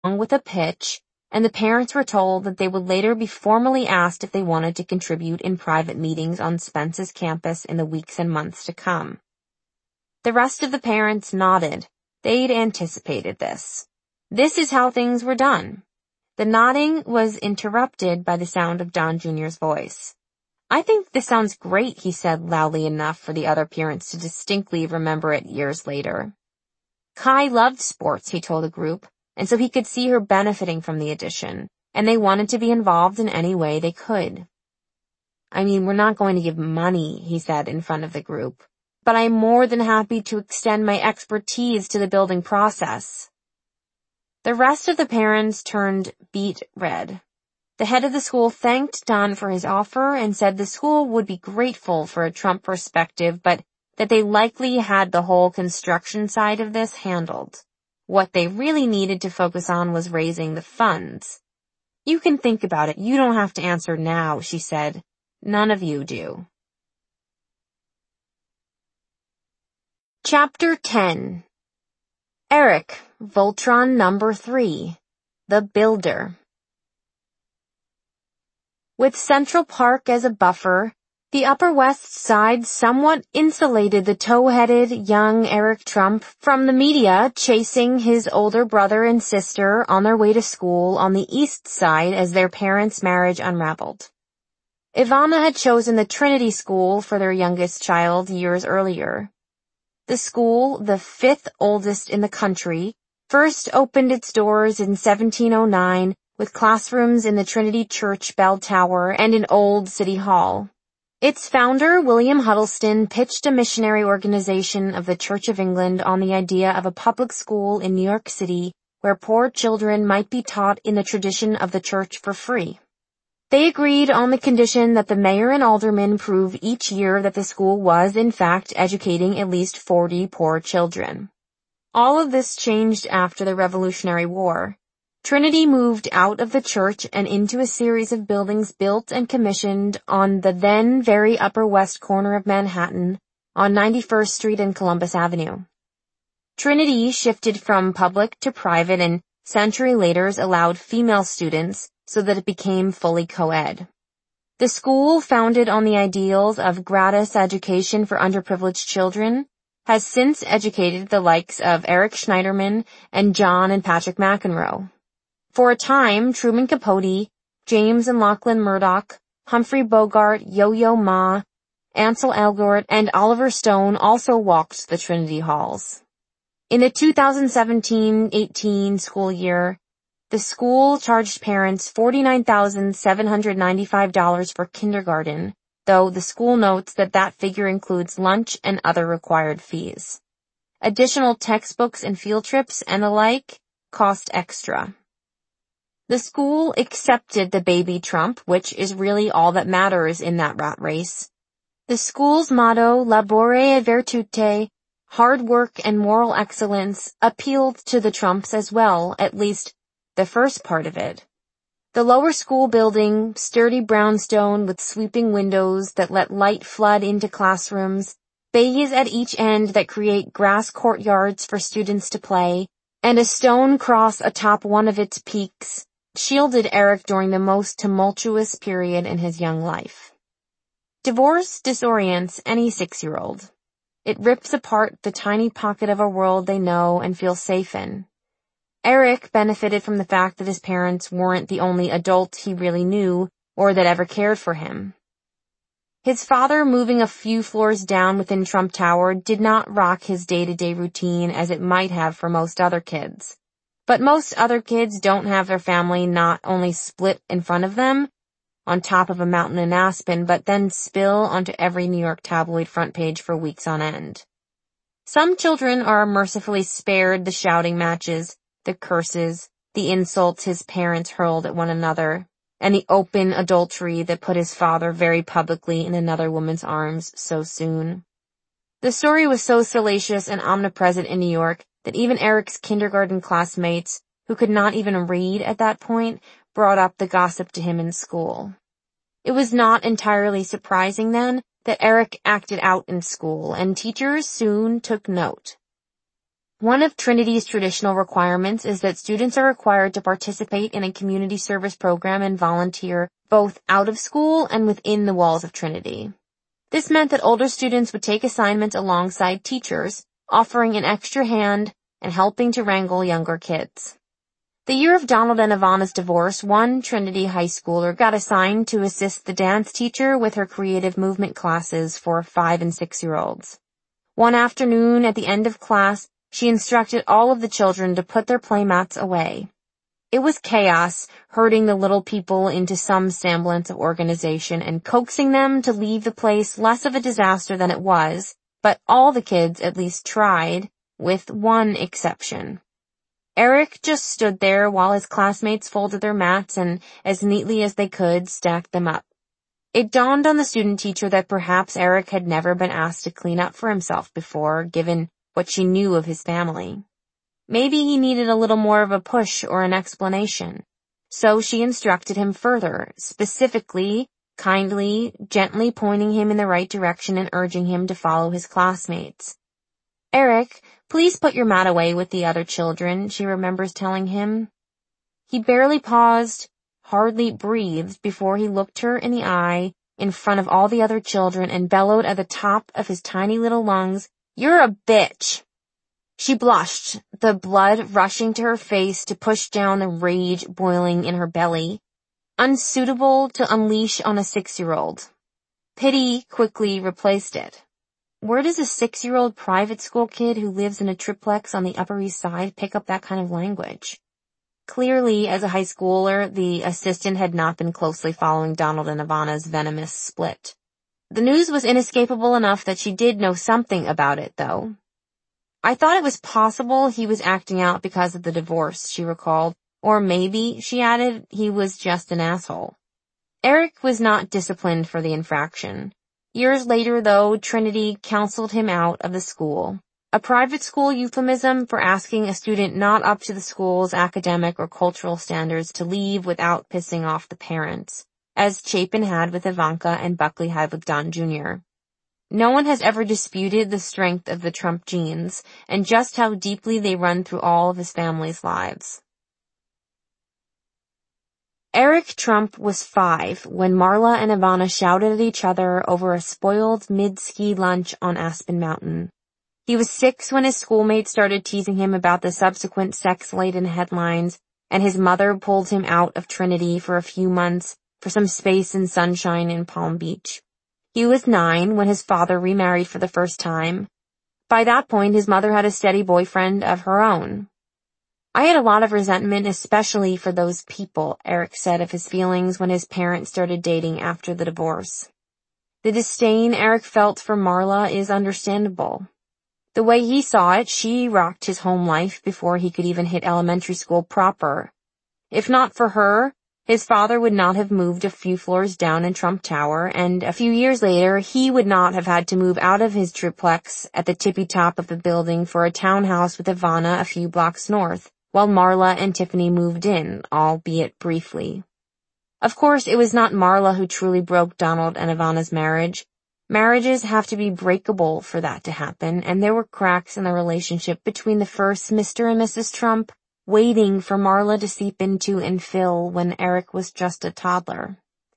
with a pitch, and the parents were told that they would later be formally asked if they wanted to contribute in private meetings on Spence's campus in the weeks and months to come. The rest of the parents nodded. They'd anticipated this. This is how things were done. The nodding was interrupted by the sound of Don Jr.'s voice. "I think this sounds great," he said loudly enough for the other parents to distinctly remember it years later. Kai loved sports, he told the group, and so he could see her benefiting from the addition, and they wanted to be involved in any way they could. "I mean, we're not going to give money," he said in front of the group, "but I'm more than happy to extend my expertise to the building process." The rest of the parents turned beet red. The head of the school thanked Don for his offer and said the school would be grateful for a Trump perspective, but that they likely had the whole construction side of this handled. What they really needed to focus on was raising the funds. "You can think about it. You don't have to answer now," she said. "None of you do." Chapter 10. Eric, Voltron number 3, The Builder. With Central Park as a buffer, the Upper West Side somewhat insulated the tow-headed young Eric Trump from the media chasing his older brother and sister on their way to school on the East Side as their parents' marriage unraveled. Ivana had chosen the Trinity School for their youngest child years earlier. The school, the 5th oldest in the country, first opened its doors in 1709 with classrooms in the Trinity Church bell tower and in Old City Hall. Its founder, William Huddleston, pitched a missionary organization of the Church of England on the idea of a public school in New York City where poor children might be taught in the tradition of the church for free. They agreed on the condition that the mayor and aldermen prove each year that the school was, in fact, educating at least 40 poor children. All of this changed after the Revolutionary War. Trinity moved out of the church and into a series of buildings built and commissioned on the then very upper west corner of Manhattan on 91st Street and Columbus Avenue. Trinity shifted from public to private and century later allowed female students so that it became fully co-ed. The school, founded on the ideals of gratis education for underprivileged children, has since educated the likes of Eric Schneiderman and John and Patrick McEnroe. For a time, Truman Capote, James and Lachlan Murdoch, Humphrey Bogart, Yo-Yo Ma, Ansel Elgort, and Oliver Stone also walked the Trinity halls. In the 2017-18 school year, the school charged parents $49,795 for kindergarten, though the school notes that that figure includes lunch and other required fees. Additional textbooks and field trips and the like cost extra. The school accepted the baby Trump, which is really all that matters in that rat race. The school's motto, Labore et Virtute, hard work and moral excellence, appealed to the Trumps as well, at least the first part of it. The lower school building, sturdy brownstone with sweeping windows that let light flood into classrooms, bays at each end that create grass courtyards for students to play, and a stone cross atop one of its peaks, shielded Eric during the most tumultuous period in his young life. Divorce disorients any 6-year-old. It rips apart the tiny pocket of a world they know and feel safe in. Eric benefited from the fact that his parents weren't the only adult he really knew or that ever cared for him. His father moving a few floors down within Trump Tower did not rock his day-to-day routine as it might have for most other kids. But most other kids don't have their family not only split in front of them, on top of a mountain in Aspen, but then spill onto every New York tabloid front page for weeks on end. Some children are mercifully spared the shouting matches, the curses, the insults his parents hurled at one another, and the open adultery that put his father very publicly in another woman's arms so soon. The story was so salacious and omnipresent in New York that even Eric's kindergarten classmates, who could not even read at that point, brought up the gossip to him in school. It was not entirely surprising then that Eric acted out in school, and teachers soon took note. One of Trinity's traditional requirements is that students are required to participate in a community service program and volunteer both out of school and within the walls of Trinity. This meant that older students would take assignments alongside teachers, offering an extra hand and helping to wrangle younger kids. The year of Donald and Ivana's divorce, one Trinity high schooler got assigned to assist the dance teacher with her creative movement classes for 5- and 6-year-olds. One afternoon at the end of class, she instructed all of the children to put their playmats away. It was chaos, herding the little people into some semblance of organization and coaxing them to leave the place less of a disaster than it was, but all the kids at least tried, with one exception. Eric just stood there while his classmates folded their mats and, as neatly as they could, stacked them up. It dawned on the student teacher that perhaps Eric had never been asked to clean up for himself before, given what she knew of his family. Maybe he needed a little more of a push or an explanation. So she instructed him further, specifically, kindly, gently pointing him in the right direction and urging him to follow his classmates. "Eric, please put your mat away with the other children," she remembers telling him. He barely paused, hardly breathed before he looked her in the eye in front of all the other children and bellowed at the top of his tiny little lungs, "You're a bitch!" She blushed, the blood rushing to her face to push down the rage boiling in her belly. Unsuitable to unleash on a 6-year-old. Pity quickly replaced it. Where does a 6-year-old private school kid who lives in a triplex on the Upper East Side pick up that kind of language? Clearly, as a high schooler, the assistant had not been closely following Donald and Ivana's venomous split. The news was inescapable enough that she did know something about it, though. "I thought it was possible he was acting out because of the divorce," she recalled. "Or maybe," she added, "he was just an asshole." Eric was not disciplined for the infraction. Years later, though, Trinity counseled him out of the school. A private school euphemism for asking a student not up to the school's academic or cultural standards to leave without pissing off the parents, as Chapin had with Ivanka and Buckley had with Don Jr. No one has ever disputed the strength of the Trump genes and just how deeply they run through all of his family's lives. Eric Trump was 5 when Marla and Ivana shouted at each other over a spoiled mid-ski lunch on Aspen Mountain. He was 6 when his schoolmates started teasing him about the subsequent sex-laden headlines, and his mother pulled him out of Trinity for a few months for some space and sunshine in Palm Beach. He was 9 when his father remarried for the first time. By that point, his mother had a steady boyfriend of her own. "I had a lot of resentment, especially for those people," Eric said of his feelings when his parents started dating after the divorce. The disdain Eric felt for Marla is understandable. The way he saw it, she rocked his home life before he could even hit elementary school proper. If not for her, his father would not have moved a few floors down in Trump Tower, and a few years later, he would not have had to move out of his triplex at the tippy top of the building for a townhouse with Ivana a few blocks north, while Marla and Tiffany moved in, albeit briefly. Of course, it was not Marla who truly broke Donald and Ivana's marriage. Marriages have to be breakable for that to happen, and there were cracks in the relationship between the first Mr. and Mrs. Trump, waiting for Marla to seep into and fill when Eric was just a toddler.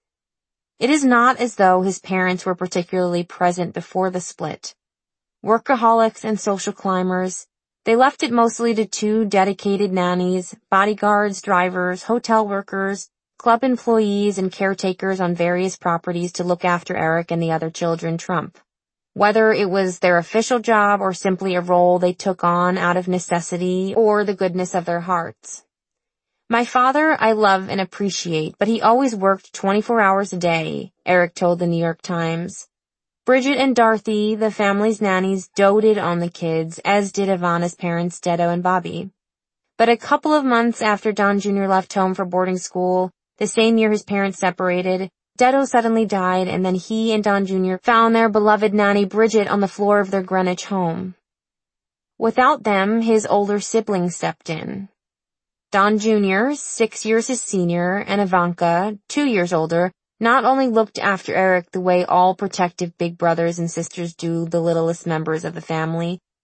It is not as though his parents were particularly present before the split. Workaholics and social climbers, they left it mostly to 2 dedicated nannies, bodyguards, drivers, hotel workers, club employees, and caretakers on various properties to look after Eric and the other children Trump. Whether it was their official job or simply a role they took on out of necessity or the goodness of their hearts. "My father I love and appreciate, but he always worked 24 hours a day," Eric told the New York Times. Bridget and Dorothy, the family's nannies, doted on the kids, as did Ivana's parents, Dedo and Bobby. But a couple of months after Don Jr. left home for boarding school, the same year his parents separated, Dedo suddenly died, and then he and Don Jr. found their beloved nanny Bridget on the floor of their Greenwich home. Without them, his older siblings stepped in. Don Jr., 6 years his senior, and Ivanka, 2 years older, not only looked after Eric the way all protective big brothers and sisters do the littlest members of the family,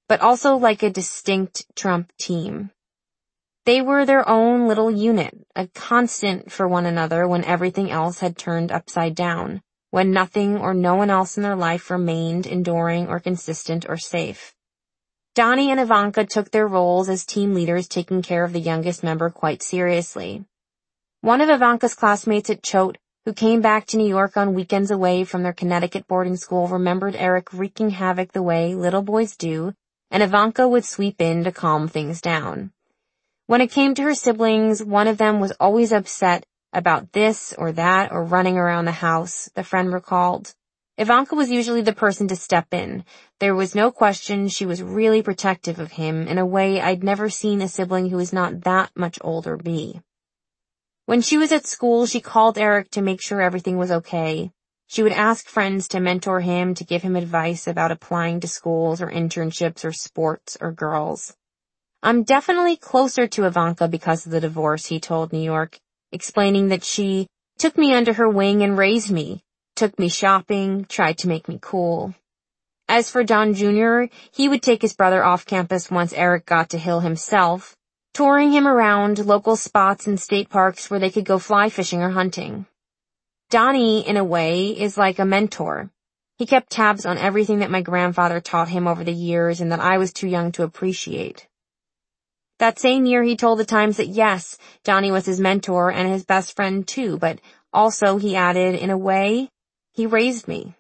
but also like a distinct Trump team. They were their own little unit, a constant for one another when everything else had turned upside down, when nothing or no one else in their life remained enduring or consistent or safe. Donnie and Ivanka took their roles as team leaders, taking care of the youngest member quite seriously. One of Ivanka's classmates at Choate, who came back to New York on weekends away from their Connecticut boarding school, remembered Eric wreaking havoc the way little boys do, and Ivanka would sweep in to calm things down. When it came to her siblings, one of them was always upset about this or that or running around the house, the friend recalled. Ivanka was usually the person to step in. There was no question she was really protective of him in a way I'd never seen a sibling who was not that much older be. When she was at school, she called Eric to make sure everything was okay. She would ask friends to mentor him, to give him advice about applying to schools or internships or sports or girls. I'm definitely closer to Ivanka because of the divorce, he told New York, explaining that she took me under her wing and raised me, took me shopping, tried to make me cool. As for Don Jr., he would take his brother off campus once Eric got to Hill himself, touring him around local spots and state parks where they could go fly fishing or hunting. Donnie, in a way, is like a mentor. He kept tabs on everything that my grandfather taught him over the years and that I was too young to appreciate. That same year, he told the Times that yes, Donnie was his mentor and his best friend too, but also, he added, in a way, he raised me.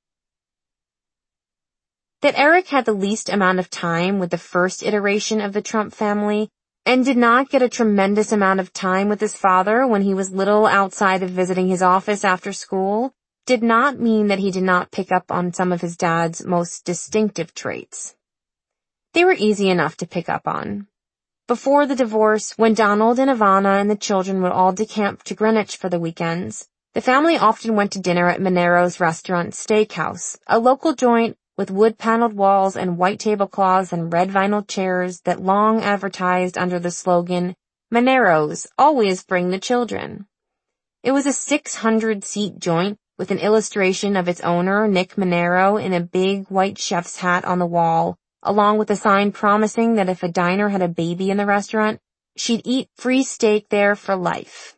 That Eric had the least amount of time with the first iteration of the Trump family and did not get a tremendous amount of time with his father when he was little outside of visiting his office after school did not mean that he did not pick up on some of his dad's most distinctive traits. They were easy enough to pick up on. Before the divorce, when Donald and Ivana and the children would all decamp to Greenwich for the weekends, the family often went to dinner at Monero's Restaurant Steakhouse, a local joint with wood-paneled walls and white tablecloths and red vinyl chairs that long advertised under the slogan, Monero's, always bring the children. It was a 600-seat joint with an illustration of its owner, Nick Monero, in a big white chef's hat on the wall, along with a sign promising that if a diner had a baby in the restaurant, she'd eat free steak there for life.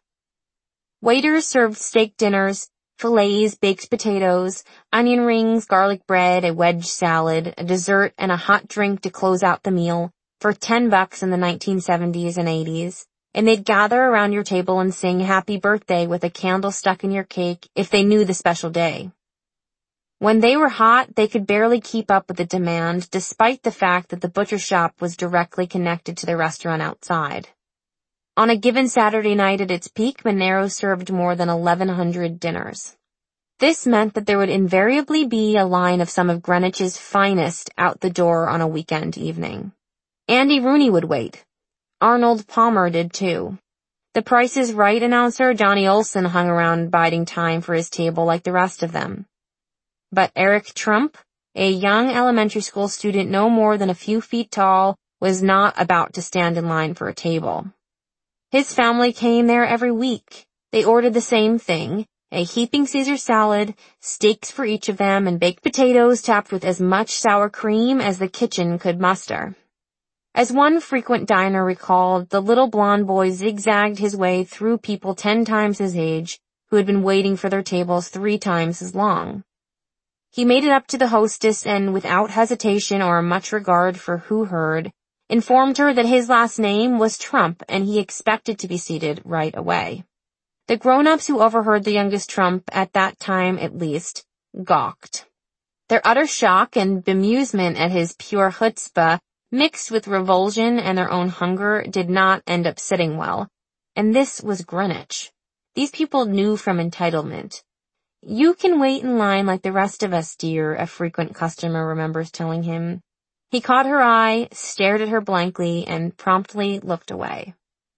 Waiters served steak dinners, fillets, baked potatoes, onion rings, garlic bread, a wedge salad, a dessert, and a hot drink to close out the meal for $10 in the 1970s and 80s, and they'd gather around your table and sing happy birthday with a candle stuck in your cake if they knew the special day. When they were hot, they could barely keep up with the demand, despite the fact that the butcher shop was directly connected to the restaurant outside. On a given Saturday night at its peak, Monero served more than 1,100 dinners. This meant that there would invariably be a line of some of Greenwich's finest out the door on a weekend evening. Andy Rooney would wait. Arnold Palmer did too. The Price is Right announcer Johnny Olson hung around biding time for his table like the rest of them. But Eric Trump, a young elementary school student no more than a few feet tall, was not about to stand in line for a table. His family came there every week. They ordered the same thing, a heaping Caesar salad, steaks for each of them, and baked potatoes topped with as much sour cream as the kitchen could muster. As one frequent diner recalled, the little blond boy zigzagged his way through people 10 times his age who had been waiting for their tables 3 times as long. He made it up to the hostess and, without hesitation or much regard for who heard, informed her that his last name was Trump and he expected to be seated right away. The grown-ups who overheard the youngest Trump, at that time at least, gawked. Their utter shock and bemusement at his pure chutzpah, mixed with revulsion and their own hunger, did not end up sitting well. And this was Greenwich. These people knew from entitlement. "You can wait in line like the rest of us, dear," a frequent customer remembers telling him. He caught her eye, stared at her blankly, and promptly looked away.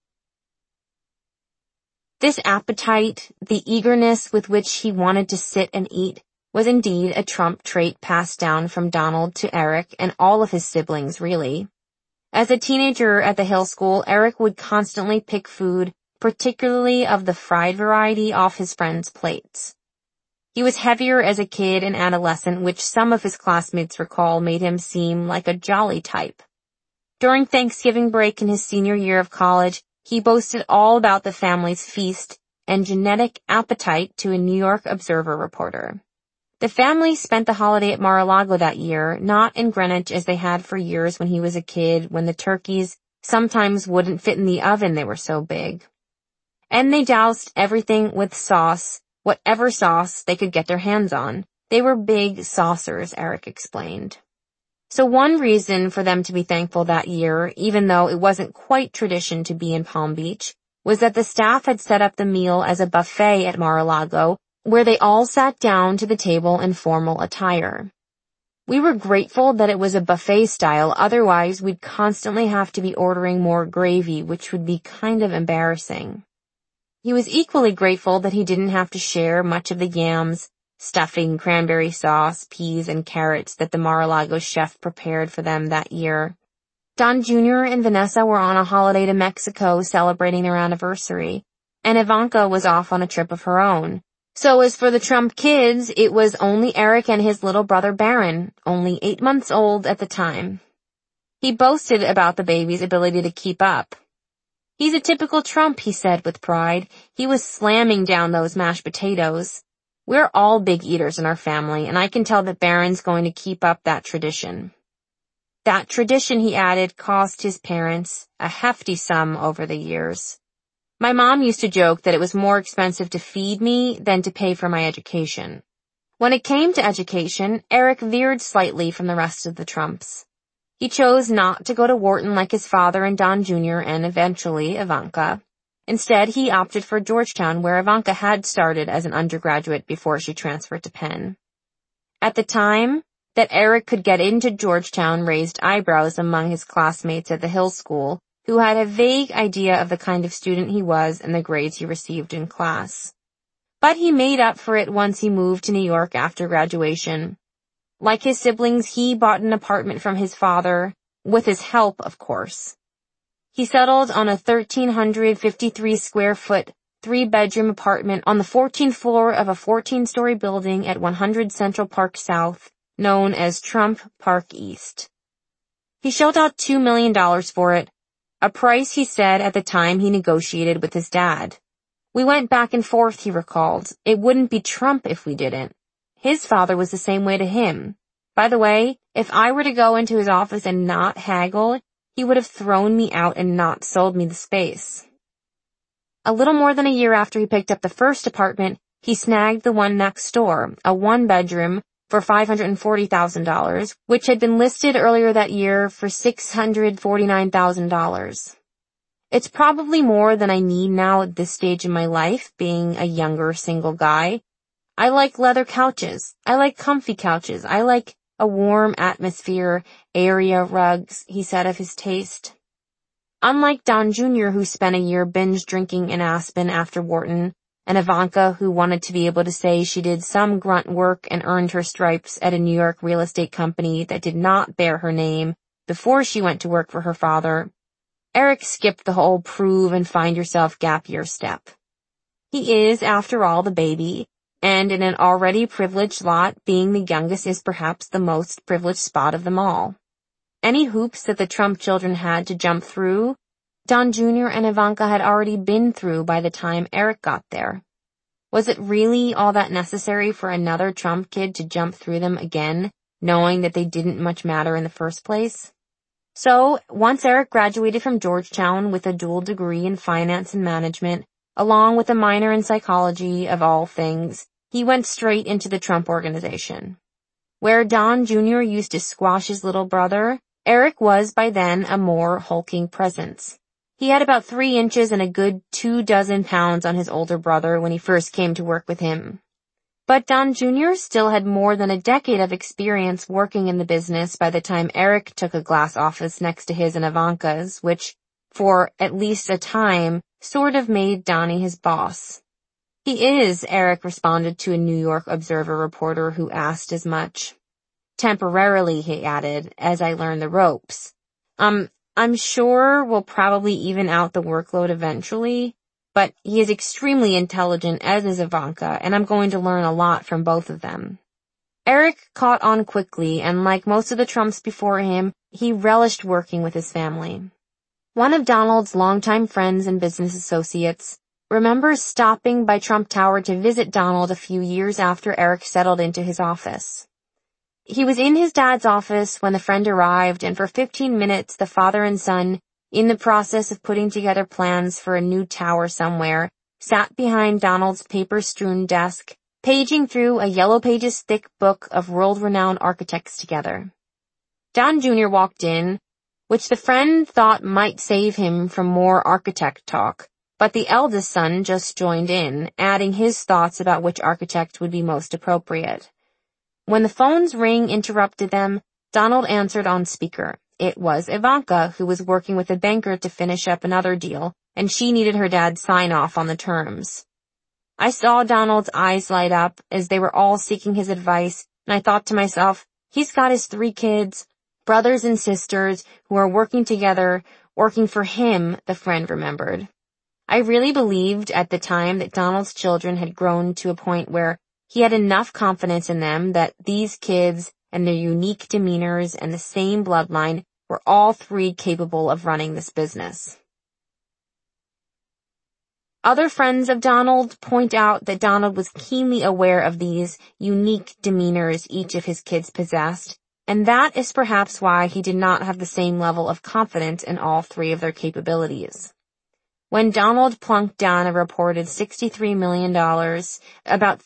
This appetite, the eagerness with which he wanted to sit and eat, was indeed a Trump trait passed down from Donald to Eric and all of his siblings, really. As a teenager at the Hill School, Eric would constantly pick food, particularly of the fried variety, off his friends' plates. He was heavier as a kid and adolescent, which some of his classmates recall made him seem like a jolly type. During Thanksgiving break in his senior year of college, he boasted all about the family's feast and genetic appetite to a New York Observer reporter. The family spent the holiday at Mar-a-Lago that year, not in Greenwich as they had for years when he was a kid, when the turkeys sometimes wouldn't fit in the oven, they were so big. And they doused everything with sauce, whatever sauce they could get their hands on. They were big saucers, Eric explained. So one reason for them to be thankful that year, even though it wasn't quite tradition to be in Palm Beach, was that the staff had set up the meal as a buffet at Mar-a-Lago, where they all sat down to the table in formal attire. We were grateful that it was a buffet style, otherwise we'd constantly have to be ordering more gravy, which would be kind of embarrassing. He was equally grateful that he didn't have to share much of the yams, stuffing, cranberry sauce, peas, and carrots that the Mar-a-Lago chef prepared for them that year. Don Jr. and Vanessa were on a holiday to Mexico celebrating their anniversary, and Ivanka was off on a trip of her own. So as for the Trump kids, it was only Eric and his little brother Barron, only 8 months old at the time. He boasted about the baby's ability to keep up. "He's a typical Trump," he said with pride. He was slamming down those mashed potatoes. "We're all big eaters in our family, and I can tell that Barron's going to keep up that tradition." That tradition, he added, cost his parents a hefty sum over the years. "My mom used to joke that it was more expensive to feed me than to pay for my education." When it came to education, Eric veered slightly from the rest of the Trumps. He chose not to go to Wharton like his father and Don Jr. and eventually Ivanka. Instead, he opted for Georgetown, where Ivanka had started as an undergraduate before she transferred to Penn. At the time that Eric could get into Georgetown raised eyebrows among his classmates at the Hill School, who had a vague idea of the kind of student he was and the grades he received in class. But he made up for it once he moved to New York after graduation. Like his siblings, he bought an apartment from his father, with his help, of course. He settled on a 1,353 square foot, 3-bedroom apartment on the 14th floor of a 14-story building at 100 Central Park South, known as Trump Park East. He shelled out $2 million for it, a price he said at the time he negotiated with his dad. "We went back and forth," he recalled. "It wouldn't be Trump if we didn't. His father was the same way to him. By the way, if I were to go into his office and not haggle, he would have thrown me out and not sold me the space." A little more than a year after he picked up the first apartment, he snagged the one next door, a 1-bedroom, for $540,000, which had been listed earlier that year for $649,000. "It's probably more than I need now at this stage in my life, being a younger single guy. I like leather couches. I like comfy couches. I like a warm atmosphere, area rugs," he said of his taste. Unlike Don Jr., who spent a year binge drinking in Aspen after Wharton, and Ivanka, who wanted to be able to say she did some grunt work and earned her stripes at a New York real estate company that did not bear her name before she went to work for her father, Eric skipped the whole prove and find yourself gap year step. He is, after all, the baby, and in an already privileged lot, being the youngest is perhaps the most privileged spot of them all. Any hoops that the Trump children had to jump through, Don Jr. and Ivanka had already been through by the time Eric got there. Was it really all that necessary for another Trump kid to jump through them again, knowing that they didn't much matter in the first place? So, once Eric graduated from Georgetown with a dual degree in finance and management, along with a minor in psychology of all things, he went straight into the Trump Organization. Where Don Jr. used to squash his little brother, Eric was by then a more hulking presence. He had about 3 inches and a good 24 pounds on his older brother when he first came to work with him. But Don Jr. still had more than a decade of experience working in the business by the time Eric took a glass office next to his and Ivanka's, which, for at least a time, sort of made Donnie his boss. "He is," Eric responded to a New York Observer reporter who asked as much. "Temporarily," he added, "as I learn the ropes. I'm sure we'll probably even out the workload eventually. but he is extremely intelligent, as is Ivanka, and I'm going to learn a lot from both of them. Eric caught on quickly, and like most of the Trumps before him, he relished working with his family. One of Donald's longtime friends and business associates remembers stopping by Trump Tower to visit Donald a few years after Eric settled into his office. He was in his dad's office when the friend arrived, and for 15 minutes the father and son, in the process of putting together plans for a new tower somewhere, sat behind Donald's paper-strewn desk, paging through a Yellow Pages thick book of world-renowned architects together. Don Jr. walked in, which the friend thought might save him from more architect talk, but the eldest son just joined in, adding his thoughts about which architect would be most appropriate. When the phone's ring interrupted them, Donald answered on speaker. It was Ivanka, who was working with a banker to finish up another deal, and she needed her dad's sign-off on the terms. I saw Donald's eyes light up as they were all seeking his advice, and I thought to myself, he's got his 3 kids, brothers and sisters, who are working together, working for him, the friend remembered. I really believed at the time that Donald's children had grown to a point where he had enough confidence in them that these kids and their unique demeanors and the same bloodline were all 3 capable of running this business. Other friends of Donald point out that Donald was keenly aware of these unique demeanors each of his kids possessed, and that is perhaps why he did not have the same level of confidence in all 3 of their capabilities. When Donald plunked down a reported $63 million, about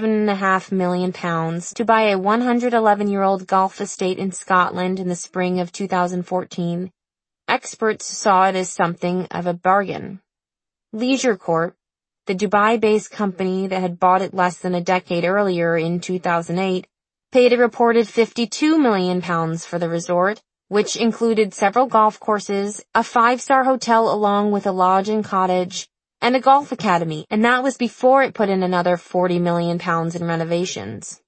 £37.5 million, to buy a 111-year-old golf estate in Scotland in the spring of 2014, experts saw it as something of a bargain. Leisure Corp, the Dubai-based company that had bought it less than a decade earlier in 2008, paid a reported £52 million for the resort, which included several golf courses, a 5-star hotel along with a lodge and cottage, and a golf academy, and that was before it put in another £40 million in renovations.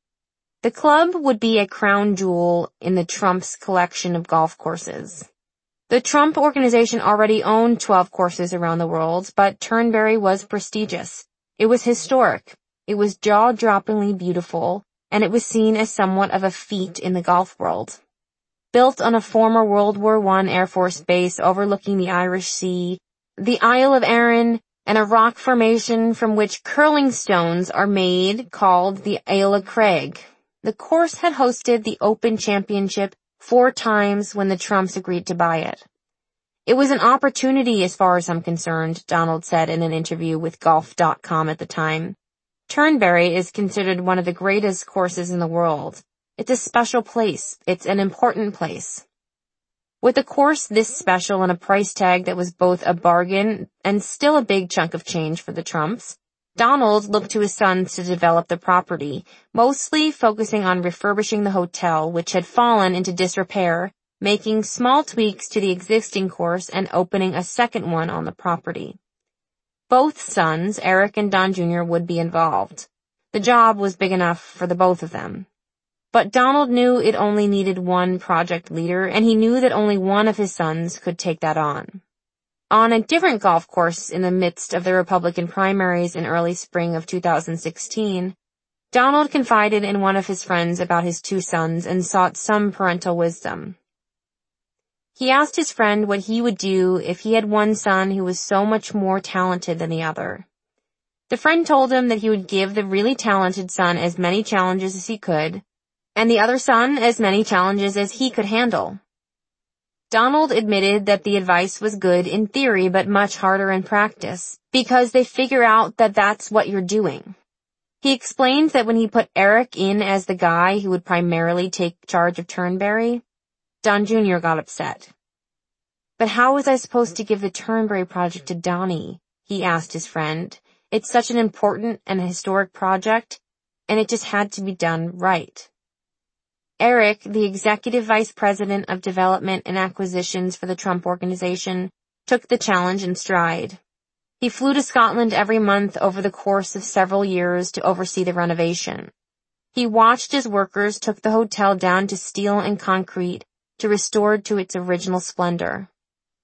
The club would be a crown jewel in the Trump's collection of golf courses. The Trump organization already owned 12 courses around the world, but Turnberry was prestigious. It was historic. It was jaw-droppingly beautiful, and it was seen as somewhat of a feat in the golf world. Built on a former World War I Air Force base overlooking the Irish Sea, the Isle of Arran, and a rock formation from which curling stones are made called the Isle of Craig. The course had hosted the Open Championship 4 times when the Trumps agreed to buy it. It was an opportunity as far as I'm concerned, Donald said in an interview with Golf.com at the time. Turnberry is considered one of the greatest courses in the world. It's a special place. It's an important place. With a course this special and a price tag that was both a bargain and still a big chunk of change for the Trumps, Donald looked to his sons to develop the property, mostly focusing on refurbishing the hotel, which had fallen into disrepair, making small tweaks to the existing course and opening a second one on the property. Both sons, Eric and Don Jr., would be involved. The job was big enough for the both of them. But Donald knew it only needed one project leader, and he knew that only one of his sons could take that on. On a different golf course in the midst of the Republican primaries in early spring of 2016, Donald confided in one of his friends about his 2 sons and sought some parental wisdom. He asked his friend what he would do if he had one son who was so much more talented than the other. The friend told him that he would give the really talented son as many challenges as he could, and the other son as many challenges as he could handle. Donald admitted that the advice was good in theory but much harder in practice, because they figure out that that's what you're doing. He explained that when he put Eric in as the guy who would primarily take charge of Turnberry, Don Jr. got upset. But how was I supposed to give the Turnberry project to Donnie? He asked his friend. It's such an important and historic project, and it just had to be done right. Eric, the executive vice president of development and acquisitions for the Trump organization, took the challenge in stride. He flew to Scotland every month over the course of several years to oversee the renovation. He watched as workers took the hotel down to steel and concrete to restore it to its original splendor.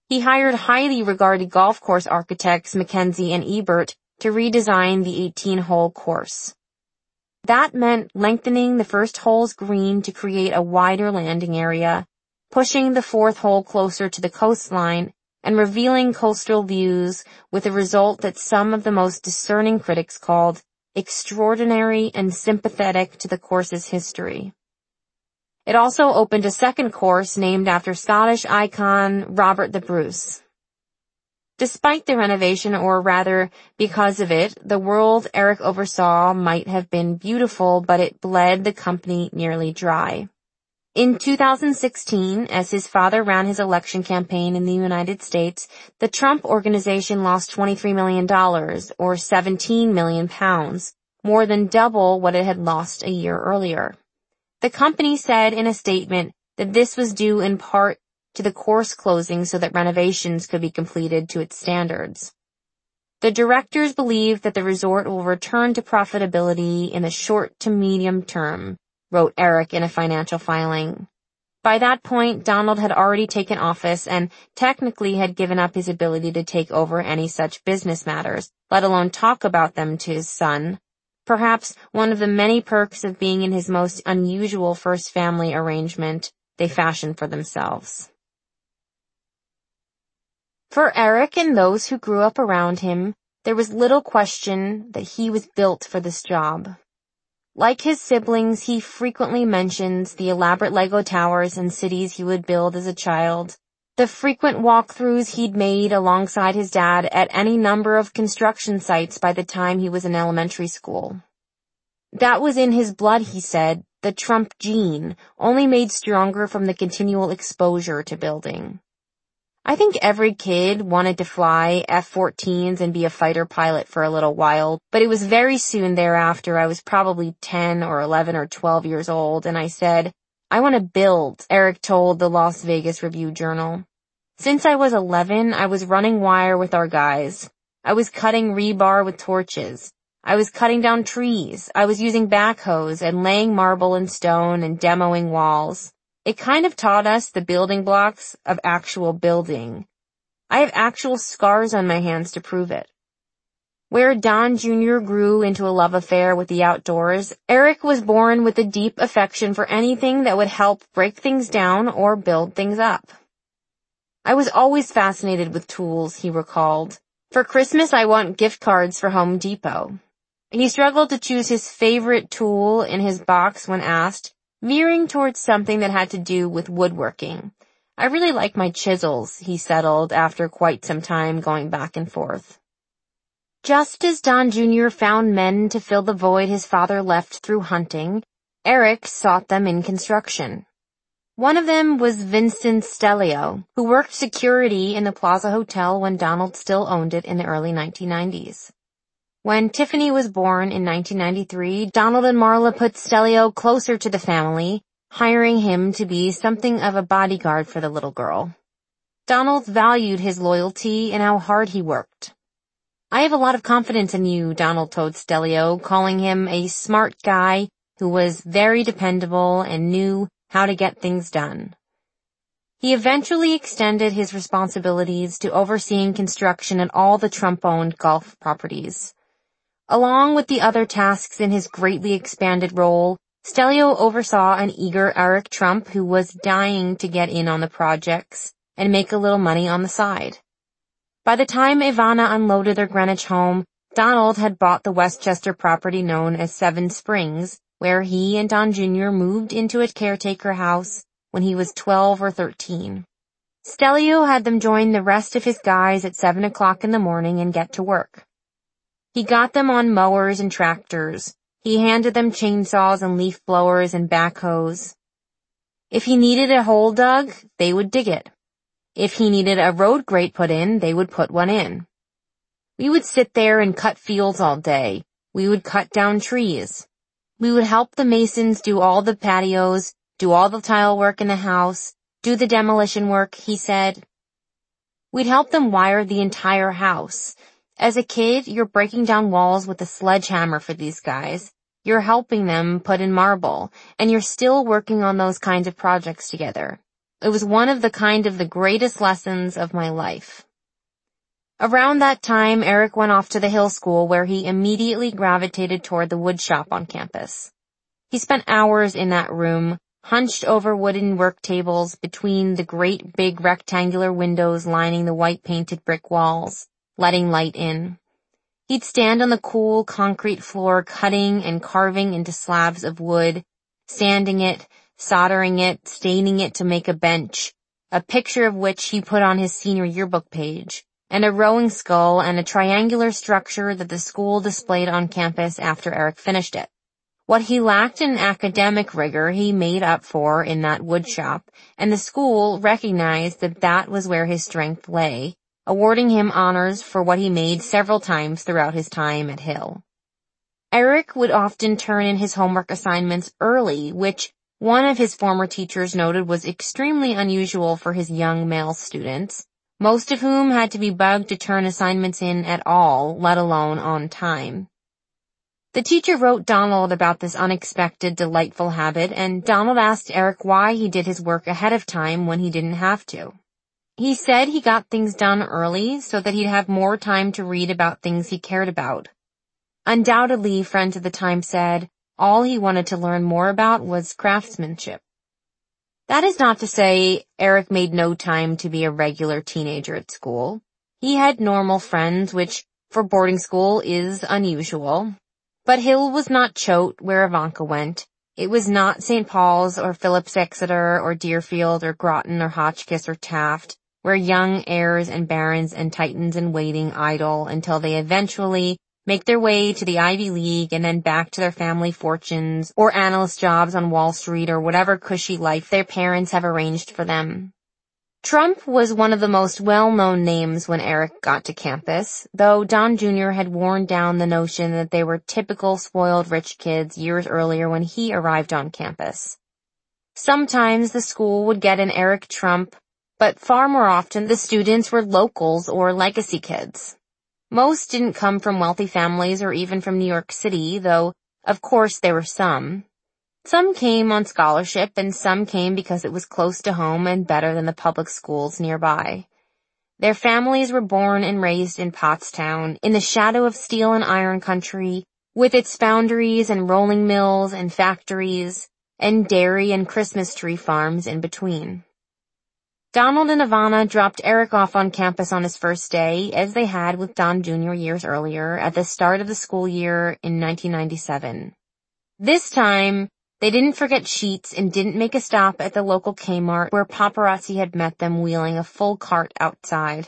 He hired highly regarded golf course architects Mackenzie and Ebert to redesign the 18-hole course. That meant lengthening the first hole's green to create a wider landing area, pushing the fourth hole closer to the coastline, and revealing coastal views, with a result that some of the most discerning critics called extraordinary and sympathetic to the course's history. It also opened a second course named after Scottish icon Robert the Bruce. Despite the renovation, or rather because of it, the world Eric oversaw might have been beautiful, but it bled the company nearly dry. In 2016, as his father ran his election campaign in the United States, the Trump Organization lost $23 million, or 17 million pounds, more than double what it had lost a year earlier. The company said in a statement that this was due in part to the course closing so that renovations could be completed to its standards. The directors believe that the resort will return to profitability in the short to medium term, wrote Eric in a financial filing. By that point, Donald had already taken office and technically had given up his ability to take over any such business matters, let alone talk about them to his son. Perhaps one of the many perks of being in his most unusual first family arrangement they fashioned for themselves. For Eric and those who grew up around him, there was little question that he was built for this job. Like his siblings, he frequently mentions the elaborate Lego towers and cities he would build as a child, the frequent walkthroughs he'd made alongside his dad at any number of construction sites by the time he was in elementary school. That was in his blood, he said, the Trump gene, only made stronger from the continual exposure to building. I think every kid wanted to fly F-14s and be a fighter pilot for a little while, but it was very soon thereafter. I was probably 10 or 11 or 12 years old, and I said, I want to build, Eric told the Las Vegas Review-Journal. Since I was 11, I was running wire with our guys. I was cutting rebar with torches. I was cutting down trees. I was using backhoes and laying marble and stone and demoing walls. It kind of taught us the building blocks of actual building. I have actual scars on my hands to prove it. Where Don Jr. grew into a love affair with the outdoors, Eric was born with a deep affection for anything that would help break things down or build things up. I was always fascinated with tools, he recalled. For Christmas, I want gift cards for Home Depot. He struggled to choose his favorite tool in his box when asked, veering towards something that had to do with woodworking. I really like my chisels, he settled after quite some time going back and forth. Just as Don Jr. found men to fill the void his father left through hunting, Eric sought them in construction. One of them was Vincent Stelio, who worked security in the Plaza Hotel when Donald still owned it in the early 1990s. When Tiffany was born in 1993, Donald and Marla put Stelio closer to the family, hiring him to be something of a bodyguard for the little girl. Donald valued his loyalty and how hard he worked. I have a lot of confidence in you, Donald told Stelio, calling him a smart guy who was very dependable and knew how to get things done. He eventually extended his responsibilities to overseeing construction at all the Trump-owned golf properties. Along with the other tasks in his greatly expanded role, Stelio oversaw an eager Eric Trump who was dying to get in on the projects and make a little money on the side. By the time Ivana unloaded their Greenwich home, Donald had bought the Westchester property known as Seven Springs, where he and Don Jr. moved into a caretaker house when he was 12 or 13. Stelio had them join the rest of his guys at 7 o'clock in the morning and get to work. He got them on mowers and tractors. He handed them chainsaws and leaf blowers and backhoes. If he needed a hole dug, they would dig it. If he needed a road grate put in, they would put one in. We would sit there and cut fields all day. We would cut down trees. We would help the masons do all the patios, do all the tile work in the house, do the demolition work, he said. We'd help them wire the entire house. As a kid, you're breaking down walls with a sledgehammer for these guys. You're helping them put in marble, and you're still working on those kinds of projects together. It was one of the greatest lessons of my life. Around that time, Eric went off to the Hill School where he immediately gravitated toward the wood shop on campus. He spent hours in that room, hunched over wooden work tables between the great big rectangular windows lining the white-painted brick walls, letting light in. He'd stand on the cool concrete floor cutting and carving into slabs of wood, sanding it, soldering it, staining it to make a bench, a picture of which he put on his senior yearbook page, and a rowing skull and a triangular structure that the school displayed on campus after Eric finished it. What he lacked in academic rigor he made up for in that wood shop, and the school recognized that that was where his strength lay, awarding him honors for what he made several times throughout his time at Hill. Eric would often turn in his homework assignments early, which one of his former teachers noted was extremely unusual for his young male students, most of whom had to be bugged to turn assignments in at all, let alone on time. The teacher wrote Donald about this unexpected, delightful habit, and Donald asked Eric why he did his work ahead of time when he didn't have to. He said he got things done early so that he'd have more time to read about things he cared about. Undoubtedly, friends at the time said, all he wanted to learn more about was craftsmanship. That is not to say Eric made no time to be a regular teenager at school. He had normal friends, which for boarding school is unusual. But Hill was not Choate, where Ivanka went. It was not St. Paul's or Phillips Exeter or Deerfield or Groton or Hotchkiss or Taft, where young heirs and barons and titans in waiting idle until they eventually make their way to the Ivy League and then back to their family fortunes or analyst jobs on Wall Street or whatever cushy life their parents have arranged for them. Trump was one of the most well-known names when Eric got to campus, though Don Jr. had worn down the notion that they were typical spoiled rich kids years earlier when he arrived on campus. Sometimes the school would get an Eric Trump, but far more often the students were locals or legacy kids. Most didn't come from wealthy families or even from New York City, though of course there were some. Some came on scholarship and some came because it was close to home and better than the public schools nearby. Their families were born and raised in Pottstown, in the shadow of steel and iron country, with its foundries and rolling mills and factories, and dairy and Christmas tree farms in between. Donald and Ivana dropped Eric off on campus on his first day, as they had with Don Jr. years earlier, at the start of the school year in 1997. This time, they didn't forget sheets and didn't make a stop at the local Kmart where paparazzi had met them wheeling a full cart outside.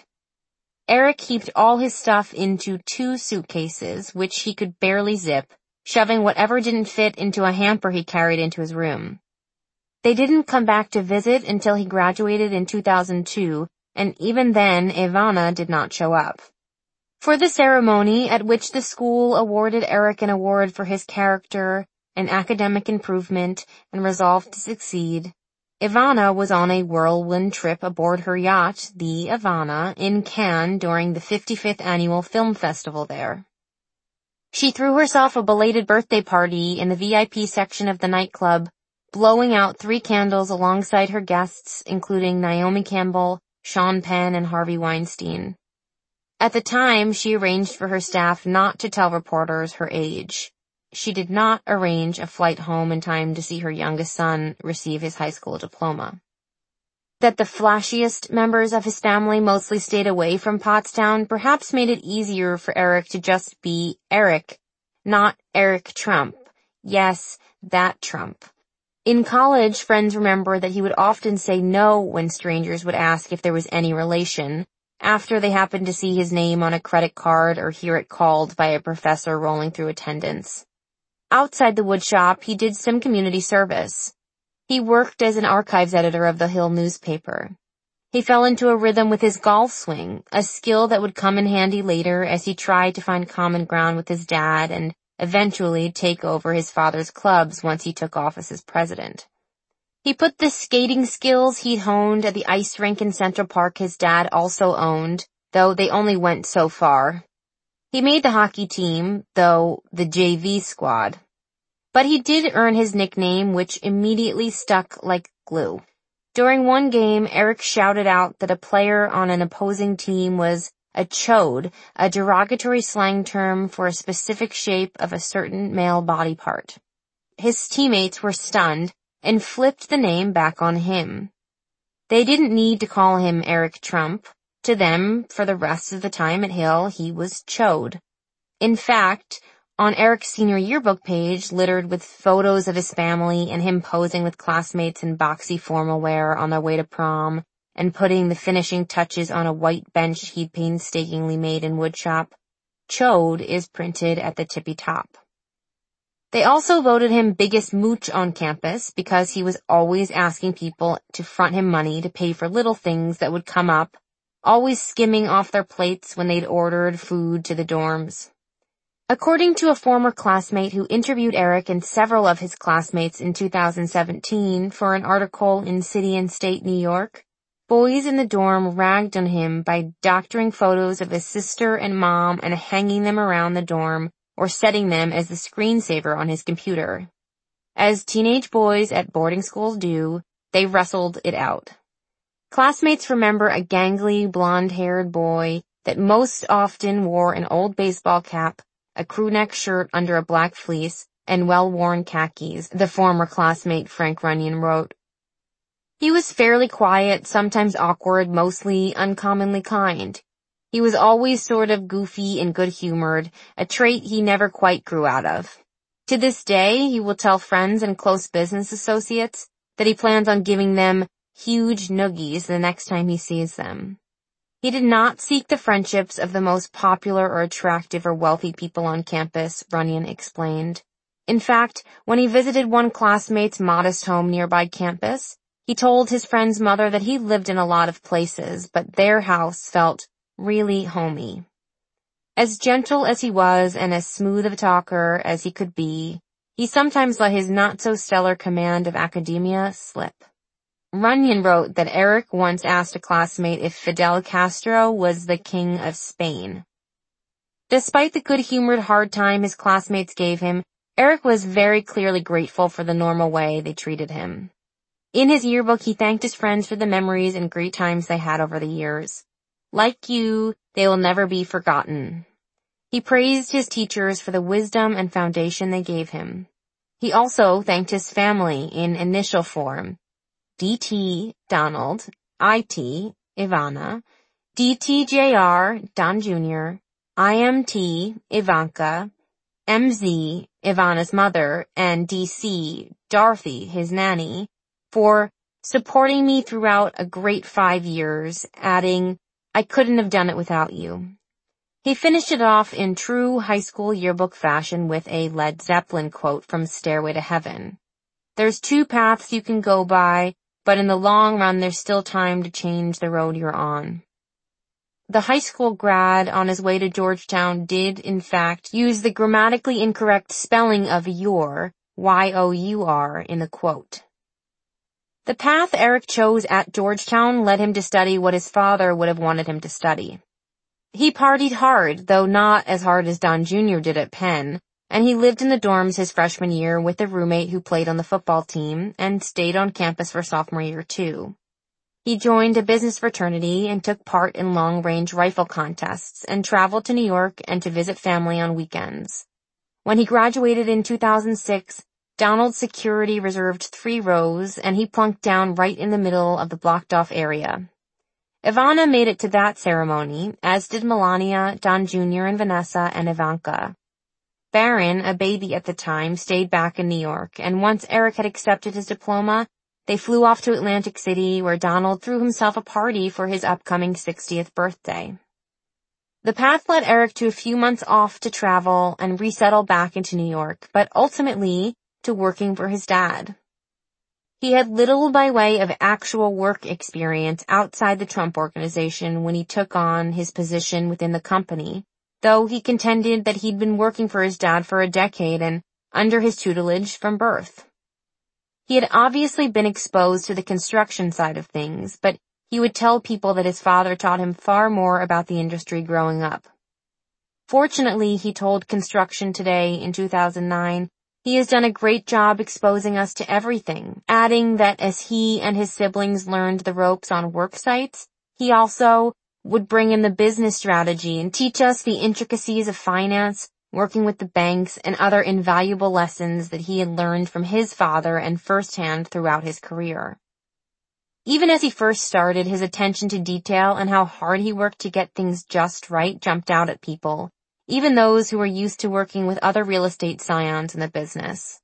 Eric heaped all his stuff into 2 suitcases, which he could barely zip, shoving whatever didn't fit into a hamper he carried into his room. They didn't come back to visit until he graduated in 2002, and even then Ivana did not show up. For the ceremony, at which the school awarded Eric an award for his character and academic improvement and resolve to succeed, Ivana was on a whirlwind trip aboard her yacht, the Ivana, in Cannes during the 55th annual film festival there. She threw herself a belated birthday party in the VIP section of the nightclub, blowing out 3 candles alongside her guests, including Naomi Campbell, Sean Penn, and Harvey Weinstein. At the time, she arranged for her staff not to tell reporters her age. She did not arrange a flight home in time to see her youngest son receive his high school diploma. That the flashiest members of his family mostly stayed away from Pottstown perhaps made it easier for Eric to just be Eric, not Eric Trump. Yes, that Trump. In college, friends remember that he would often say no when strangers would ask if there was any relation, after they happened to see his name on a credit card or hear it called by a professor rolling through attendance. Outside the woodshop, he did some community service. He worked as an archives editor of the Hill newspaper. He fell into a rhythm with his golf swing, a skill that would come in handy later as he tried to find common ground with his dad and eventually take over his father's clubs once he took office as president. He put the skating skills he'd honed at the ice rink in Central Park his dad also owned, though they only went so far. He made the hockey team, though the JV squad. But he did earn his nickname, which immediately stuck like glue. During one game, Eric shouted out that a player on an opposing team was a chode, a derogatory slang term for a specific shape of a certain male body part. His teammates were stunned and flipped the name back on him. They didn't need to call him Eric Trump. To them, for the rest of the time at Hill, he was chode. In fact, on Eric's senior yearbook page, littered with photos of his family and him posing with classmates in boxy formal wear on their way to prom and putting the finishing touches on a white bench he'd painstakingly made in woodshop, chode is printed at the tippy top. They also voted him biggest mooch on campus because he was always asking people to front him money to pay for little things that would come up, always skimming off their plates when they'd ordered food to the dorms. According to a former classmate who interviewed Eric and several of his classmates in 2017 for an article in City and State New York, boys in the dorm ragged on him by doctoring photos of his sister and mom and hanging them around the dorm or setting them as the screensaver on his computer. As teenage boys at boarding schools do, they wrestled it out. Classmates remember a gangly, blonde-haired boy that most often wore an old baseball cap, a crewneck shirt under a black fleece, and well-worn khakis, the former classmate Frank Runyon wrote. He was fairly quiet, sometimes awkward, mostly uncommonly kind. He was always sort of goofy and good-humored, a trait he never quite grew out of. To this day, he will tell friends and close business associates that he plans on giving them huge noogies the next time he sees them. He did not seek the friendships of the most popular or attractive or wealthy people on campus, Runyon explained. In fact, when he visited one classmate's modest home nearby campus, he told his friend's mother that he lived in a lot of places, but their house felt really homey. As gentle as he was and as smooth of a talker as he could be, he sometimes let his not-so-stellar command of academia slip. Runyon wrote that Eric once asked a classmate if Fidel Castro was the king of Spain. Despite the good-humored hard time his classmates gave him, Eric was very clearly grateful for the normal way they treated him. In his yearbook, he thanked his friends for the memories and great times they had over the years. Like you, they will never be forgotten. He praised his teachers for the wisdom and foundation they gave him. He also thanked his family in initial form. DT, Donald, IT, Ivana, DTJR, Don Jr., IMT, Ivanka, MZ, Ivana's mother, and DC, Dorothy, his nanny, for supporting me throughout a great 5 years, adding, I couldn't have done it without you. He finished it off in true high school yearbook fashion with a Led Zeppelin quote from Stairway to Heaven. There's 2 paths you can go by, but in the long run there's still time to change the road you're on. The high school grad on his way to Georgetown did, in fact, use the grammatically incorrect spelling of your, Y-O-U-R, in the quote. The path Eric chose at Georgetown led him to study what his father would have wanted him to study. He partied hard, though not as hard as Don Jr. did at Penn, and he lived in the dorms his freshman year with a roommate who played on the football team and stayed on campus for sophomore year too. He joined a business fraternity and took part in long-range rifle contests and traveled to New York and to visit family on weekends. When he graduated in 2006, Donald's security reserved 3 rows and he plunked down right in the middle of the blocked-off area. Ivana made it to that ceremony, as did Melania, Don Jr., and Vanessa, and Ivanka. Barron, a baby at the time, stayed back in New York, and once Eric had accepted his diploma, they flew off to Atlantic City, where Donald threw himself a party for his upcoming 60th birthday. The path led Eric to a few months off to travel and resettle back into New York, but ultimately to working for his dad. He had little by way of actual work experience outside the Trump Organization when he took on his position within the company, though he contended that he'd been working for his dad for a decade and under his tutelage from birth. He had obviously been exposed to the construction side of things, but he would tell people that his father taught him far more about the industry growing up. Fortunately, he told Construction Today in 2009, He has done a great job exposing us to everything," adding that as he and his siblings learned the ropes on work sites, he also would bring in the business strategy and teach us the intricacies of finance, working with the banks, and other invaluable lessons that he had learned from his father and firsthand throughout his career. Even as he first started, his attention to detail and how hard he worked to get things just right jumped out at people, even those who were used to working with other real estate scions in the business.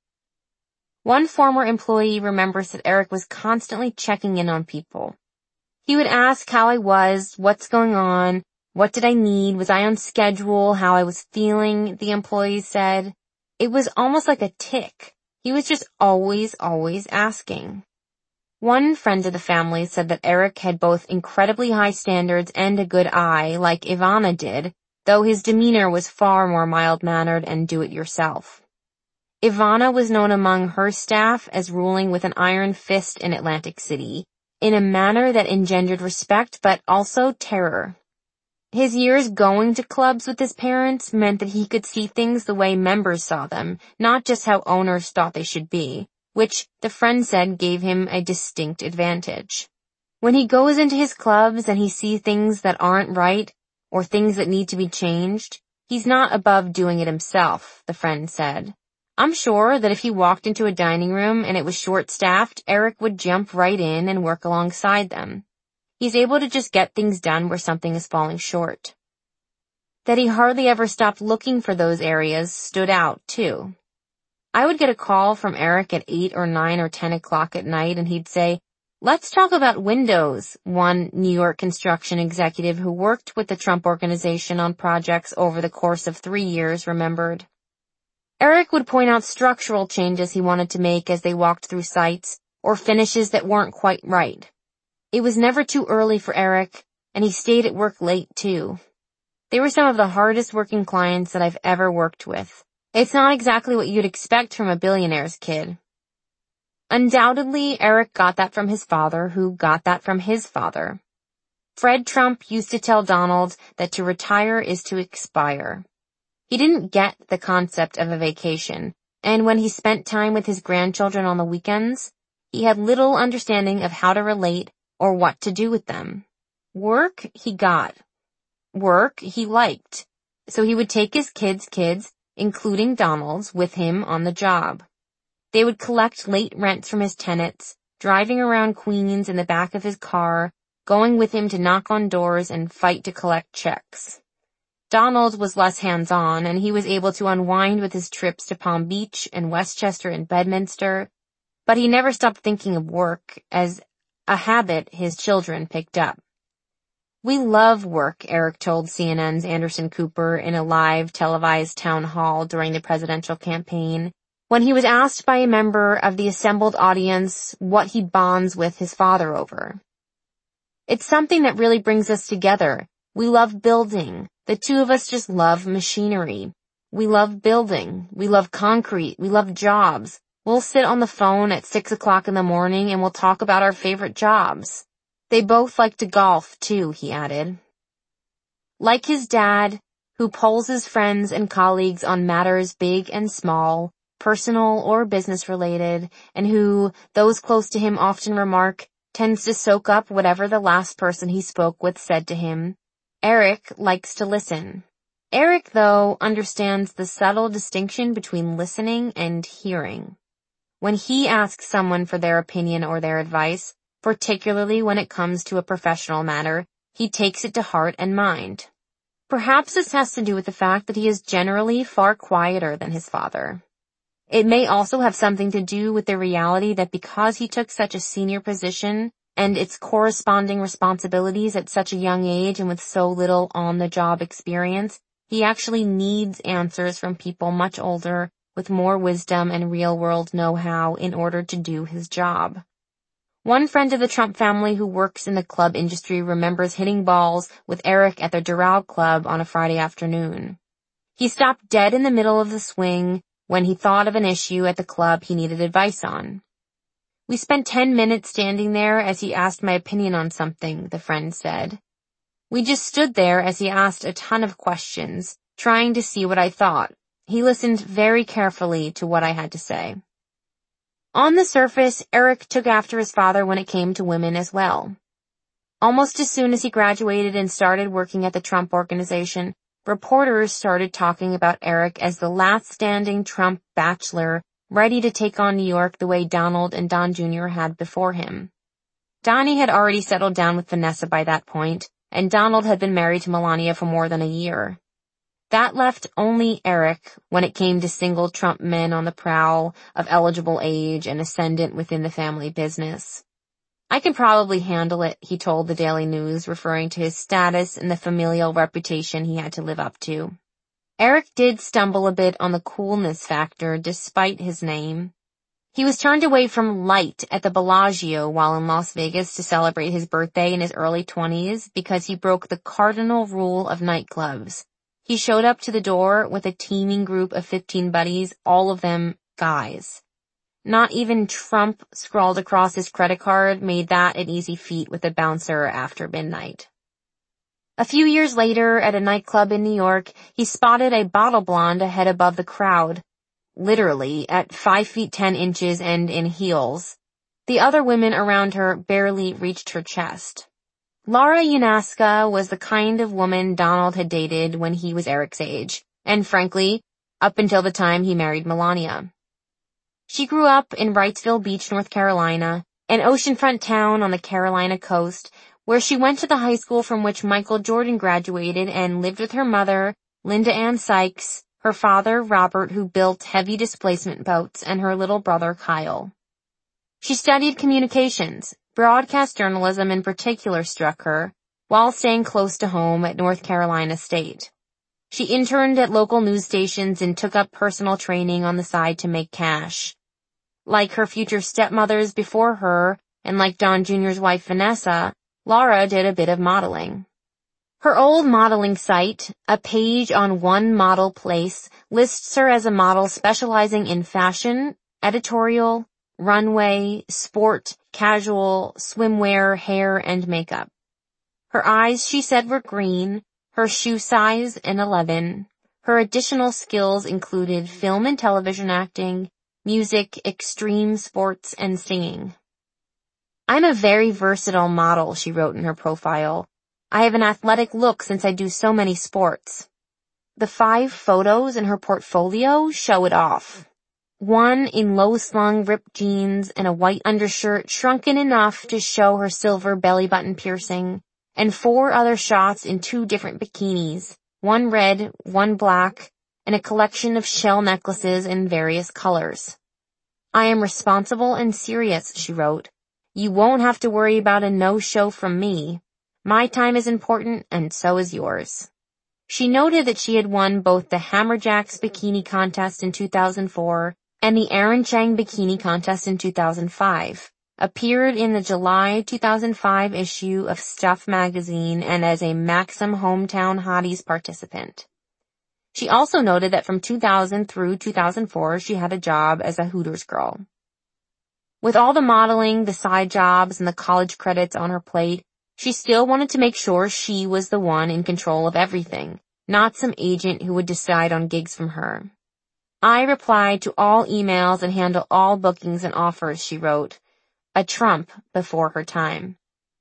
One former employee remembers that Eric was constantly checking in on people. He would ask how I was, what's going on, what did I need, was I on schedule, how I was feeling, the employee said. It was almost like a tick. He was just always asking. One friend of the family said that Eric had both incredibly high standards and a good eye, like Ivana did, though his demeanor was far more mild-mannered and do-it-yourself. Ivana was known among her staff as ruling with an iron fist in Atlantic City, in a manner that engendered respect but also terror. His years going to clubs with his parents meant that he could see things the way members saw them, not just how owners thought they should be, which the friend said gave him a distinct advantage. When he goes into his clubs and he sees things that aren't right or things that need to be changed, he's not above doing it himself, the friend said. I'm sure that if he walked into a dining room and it was short-staffed, Eric would jump right in and work alongside them. He's able to just get things done where something is falling short. That he hardly ever stopped looking for those areas stood out, too. I would get a call from Eric at 8 or 9 or 10 o'clock at night and he'd say, "Let's talk about windows," one New York construction executive who worked with the Trump Organization on projects over the course of 3 years remembered. Eric would point out structural changes he wanted to make as they walked through sites, or finishes that weren't quite right. It was never too early for Eric, and he stayed at work late too. They were some of the hardest working clients that I've ever worked with. It's not exactly what you'd expect from a billionaire's kid. Undoubtedly, Eric got that from his father, who got that from his father. Fred Trump used to tell Donald that to retire is to expire. He didn't get the concept of a vacation, and when he spent time with his grandchildren on the weekends, he had little understanding of how to relate or what to do with them. Work he got. Work he liked. So he would take his kids, including Donald's, with him on the job. They would collect late rents from his tenants, driving around Queens in the back of his car, going with him to knock on doors and fight to collect checks. Donald was less hands-on, and he was able to unwind with his trips to Palm Beach and Westchester and Bedminster, but he never stopped thinking of work as a habit his children picked up. "We love work," Eric told CNN's Anderson Cooper in a live televised town hall during the presidential campaign, when he was asked by a member of the assembled audience what he bonds with his father over. "It's something that really brings us together. We love building. The two of us just love machinery. We love building. We love concrete. We love jobs. We'll sit on the phone at 6 o'clock in the morning and we'll talk about our favorite jobs. They both like to golf, too," he added. Like his dad, who polls his friends and colleagues on matters big and small, personal or business-related, and who, those close to him often remark, tends to soak up whatever the last person he spoke with said to him, Eric likes to listen. Eric, though, understands the subtle distinction between listening and hearing. When he asks someone for their opinion or their advice, particularly when it comes to a professional matter, he takes it to heart and mind. Perhaps this has to do with the fact that he is generally far quieter than his father. It may also have something to do with the reality that because he took such a senior position and its corresponding responsibilities at such a young age and with so little on-the-job experience, he actually needs answers from people much older with more wisdom and real-world know-how in order to do his job. One friend of the Trump family who works in the club industry remembers hitting balls with Eric at the Doral Club on a Friday afternoon. He stopped dead in the middle of the swing when he thought of an issue at the club he needed advice on. "We spent 10 minutes standing there as he asked my opinion on something," the friend said. "We just stood there as he asked a ton of questions, trying to see what I thought. He listened very carefully to what I had to say. On the surface, Eric took after his father when it came to women as well. Almost as soon as he graduated and started working at the Trump Organization, reporters started talking about Eric as the last standing Trump bachelor, ready to take on New York the way Donald and Don Jr. had before him. Donnie had already settled down with Vanessa by that point, and Donald had been married to Melania for more than a year. That left only Eric when it came to single Trump men on the prowl of eligible age and ascendant within the family business. I can probably handle it, he told the Daily News, referring to his status and the familial reputation he had to live up to. Eric did stumble a bit on the coolness factor despite his name. He was turned away from Light at the Bellagio while in Las Vegas to celebrate his birthday in his early 20s because he broke the cardinal rule of nightclubs. He showed up to the door with a teeming group of 15 buddies, all of them guys. Not even Trump scrawled across his credit card made that an easy feat with a bouncer after midnight. A few years later, at a nightclub in New York, he spotted a bottle blonde ahead above the crowd, literally at 5 feet 10 inches and in heels. The other women around her barely reached her chest. Laura Yanaska was the kind of woman Donald had dated when he was Eric's age, and frankly, up until the time he married Melania. She grew up in Wrightsville Beach, North Carolina, an oceanfront town on the Carolina coast, where she went to the high school from which Michael Jordan graduated and lived with her mother, Linda Ann Sykes, her father, Robert, who built heavy displacement boats, and her little brother, Kyle. She studied communications. Broadcast journalism in particular struck her, while staying close to home at North Carolina State. She interned at local news stations and took up personal training on the side to make cash. Like her future stepmothers before her, and like Don Jr.'s wife Vanessa, Laura did a bit of modeling. Her old modeling site, A Page on One Model Place, lists her as a model specializing in fashion, editorial, runway, sport, casual, swimwear, hair, and makeup. Her eyes, she said, were green, her shoe size an 11. Her additional skills included film and television acting, music, extreme sports, and singing. I'm a very versatile model, she wrote in her profile. I have an athletic look since I do so many sports. The 5 photos in her portfolio show it off. One in low-slung ripped jeans and a white undershirt shrunken enough to show her silver belly button piercing, and 4 other shots in 2 different bikinis, one red, one black, and a collection of shell necklaces in various colors. I am responsible and serious, she wrote. You won't have to worry about a no-show from me. My time is important, and so is yours. She noted that she had won both the Hammerjacks Bikini Contest in 2004 and the Erin Chang Bikini Contest in 2005, appeared in the July 2005 issue of Stuff magazine and as a Maxim Hometown Hotties participant. She also noted that from 2000 through 2004 she had a job as a Hooters girl. With all the modeling, the side jobs, and the college credits on her plate, she still wanted to make sure she was the one in control of everything, not some agent who would decide on gigs from her. I reply to all emails and handle all bookings and offers, she wrote. A Trump before her time.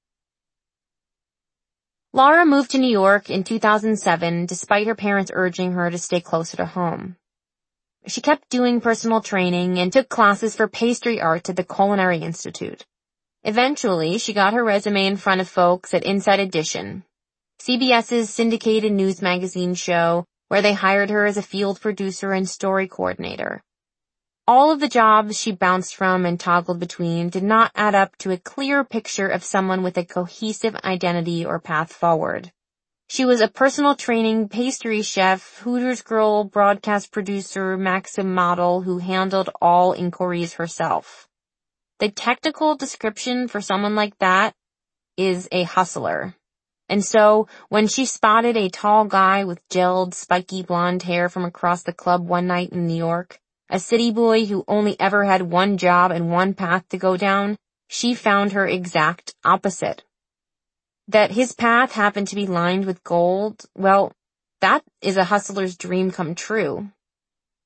Laura moved to New York in 2007 despite her parents urging her to stay closer to home. She kept doing personal training and took classes for pastry arts at the Culinary Institute. Eventually, she got her resume in front of folks at Inside Edition, CBS's syndicated news magazine show, where they hired her as a field producer and story coordinator. All of the jobs she bounced from and toggled between did not add up to a clear picture of someone with a cohesive identity or path forward. She was a personal training pastry chef, Hooters girl, broadcast producer, Maxim model who handled all inquiries herself. The technical description for someone like that is a hustler. And so, when she spotted a tall guy with gelled, spiky blonde hair from across the club one night in New York, a city boy who only ever had one job and one path to go down, she found her exact opposite. That his path happened to be lined with gold, well, that is a hustler's dream come true.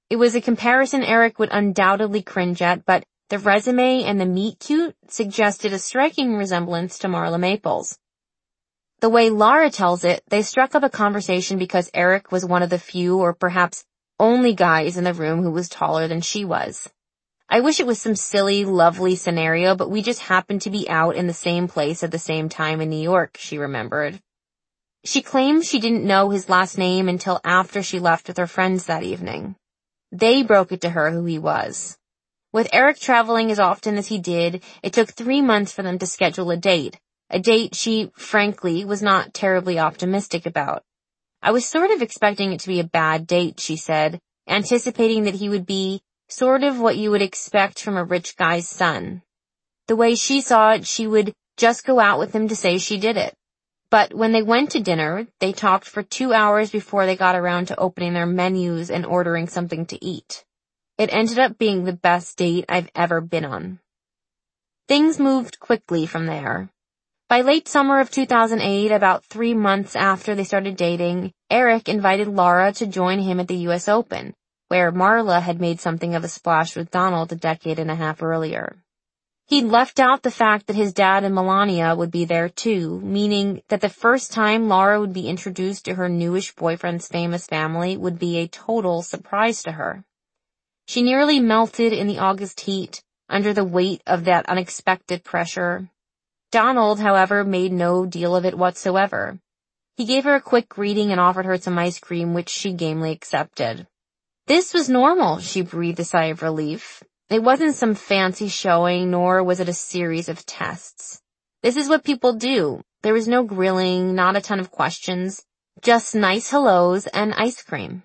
It was a comparison Eric would undoubtedly cringe at, but the resume and the meet-cute suggested a striking resemblance to Marla Maples. The way Laura tells it, they struck up a conversation because Eric was one of the few or perhaps only guys in the room who was taller than she was. I wish it was some silly, lovely scenario, but we just happened to be out in the same place at the same time in New York, she remembered. She claimed she didn't know his last name until after she left with her friends that evening. They broke it to her who he was. With Eric traveling as often as he did, it took 3 months for them to schedule a date she, frankly, was not terribly optimistic about. I was sort of expecting it to be a bad date, she said, anticipating that he would be sort of what you would expect from a rich guy's son. The way she saw it, she would just go out with him to say she did it. But when they went to dinner, they talked for 2 hours before they got around to opening their menus and ordering something to eat. It ended up being the best date I've ever been on. Things moved quickly from there. By late summer of 2008, about 3 months after they started dating, Eric invited Laura to join him at the U.S. Open, where Marla had made something of a splash with Donald a decade and a half earlier. He'd left out the fact that his dad and Melania would be there too, meaning that the first time Laura would be introduced to her newish boyfriend's famous family would be a total surprise to her. She nearly melted in the August heat under the weight of that unexpected pressure. Donald, however, made no deal of it whatsoever. He gave her a quick greeting and offered her some ice cream, which she gamely accepted. This was normal, she breathed a sigh of relief. It wasn't some fancy showing, nor was it a series of tests. This is what people do. There was no grilling, not a ton of questions, just nice hellos and ice cream.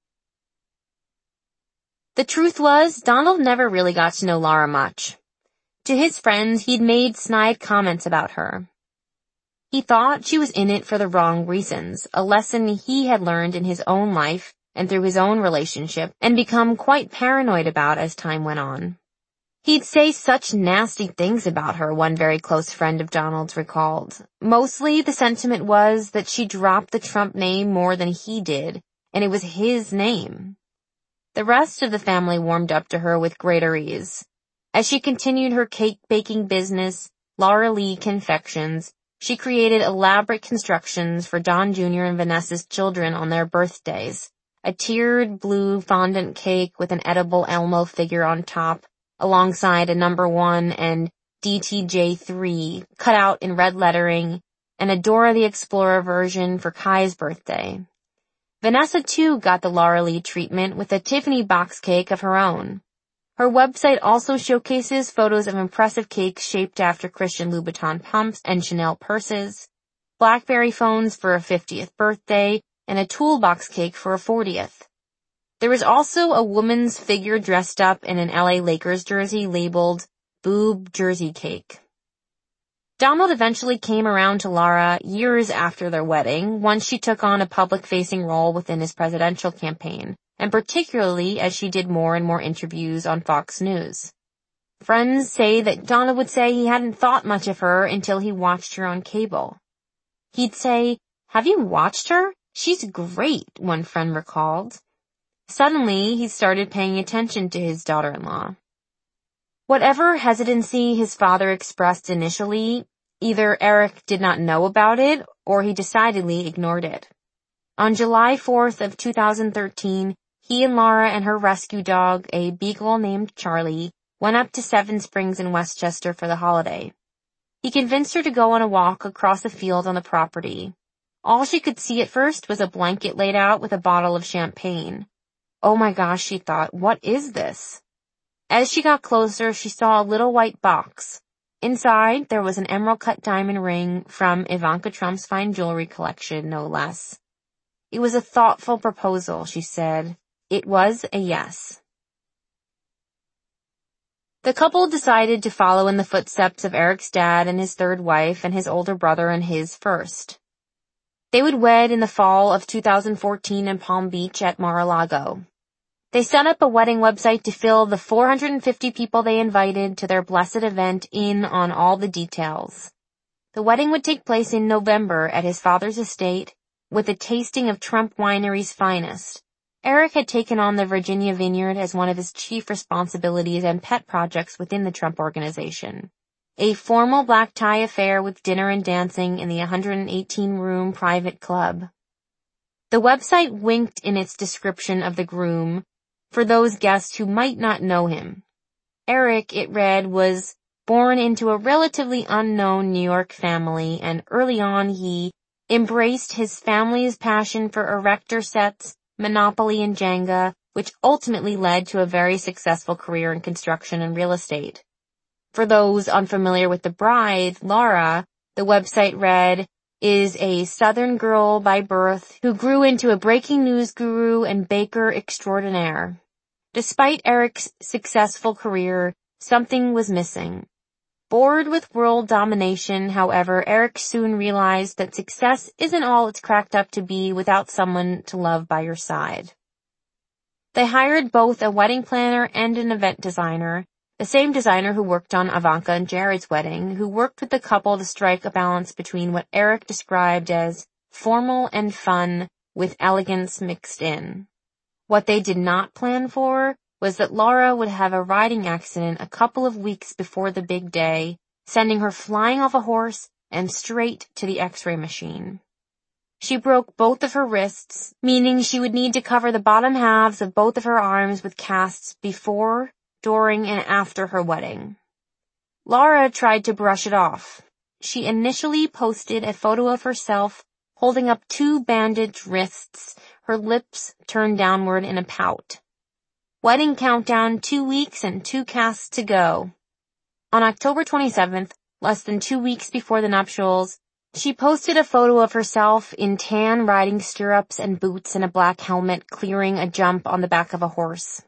The truth was, Donald never really got to know Laura much. To his friends, he'd made snide comments about her. He thought she was in it for the wrong reasons, a lesson he had learned in his own life and through his own relationship, and become quite paranoid about as time went on. He'd say such nasty things about her, one very close friend of Donald's recalled. Mostly the sentiment was that she dropped the Trump name more than he did, and it was his name. The rest of the family warmed up to her with greater ease. As she continued her cake-baking business, Laura Lee Confections, she created elaborate constructions for Don Jr. and Vanessa's children on their birthdays. A tiered blue fondant cake with an edible Elmo figure on top, alongside a number 1 and DTJ3 cut out in red lettering, and a Dora the Explorer version for Kai's birthday. Vanessa, too, got the Laura Lee treatment with a Tiffany box cake of her own. Her website also showcases photos of impressive cakes shaped after Christian Louboutin pumps and Chanel purses, BlackBerry phones for a 50th birthday, and a toolbox cake for a 40th. There was also a woman's figure dressed up in an LA Lakers jersey labeled Boob Jersey Cake. Donald eventually came around to Laura years after their wedding, once she took on a public-facing role within his presidential campaign, and particularly as she did more and more interviews on Fox News. Friends say that Donald would say he hadn't thought much of her until he watched her on cable. He'd say, "Have you watched her? She's great," one friend recalled. Suddenly, he started paying attention to his daughter-in-law. Whatever hesitancy his father expressed initially, either Eric did not know about it or he decidedly ignored it. On July 4th of 2013, he and Laura and her rescue dog, a beagle named Charlie, went up to Seven Springs in Westchester for the holiday. He convinced her to go on a walk across a field on the property. All she could see at first was a blanket laid out with a bottle of champagne. Oh my gosh, she thought, what is this? As she got closer, she saw a little white box. Inside, there was an emerald-cut diamond ring from Ivanka Trump's fine jewelry collection, no less. It was a thoughtful proposal, she said. It was a yes. The couple decided to follow in the footsteps of Eric's dad and his third wife and his older brother and his first. They would wed in the fall of 2014 in Palm Beach at Mar-a-Lago. They set up a wedding website to fill the 450 people they invited to their blessed event in on all the details. The wedding would take place in November at his father's estate with a tasting of Trump Winery's finest, Eric had taken on the Virginia Vineyard as one of his chief responsibilities and pet projects within the Trump Organization. A formal black tie affair with dinner and dancing in the 118-room private club. The website winked in its description of the groom for those guests who might not know him. Eric, it read, was born into a relatively unknown New York family, and early on he embraced his family's passion for erector sets, Monopoly, and Jenga, which ultimately led to a very successful career in construction and real estate. For those unfamiliar with the bride, Laura, the website read, is a Southern girl by birth who grew into a breaking news guru and baker extraordinaire. Despite Eric's successful career, something was missing. Bored with world domination, however, Eric soon realized that success isn't all it's cracked up to be without someone to love by your side. They hired both a wedding planner and an event designer, the same designer who worked on Ivanka and Jared's wedding, who worked with the couple to strike a balance between what Eric described as formal and fun with elegance mixed in. What they did not plan for was that Laura would have a riding accident a couple of weeks before the big day, sending her flying off a horse and straight to the X-ray machine. She broke both of her wrists, meaning she would need to cover the bottom halves of both of her arms with casts before, during, and after her wedding. Laura tried to brush it off. She initially posted a photo of herself holding up 2 bandaged wrists, her lips turned downward in a pout. Wedding countdown, 2 weeks and 2 casts to go. On October 27th, less than 2 weeks before the nuptials, she posted a photo of herself in tan riding stirrups and boots and a black helmet clearing a jump on the back of a horse.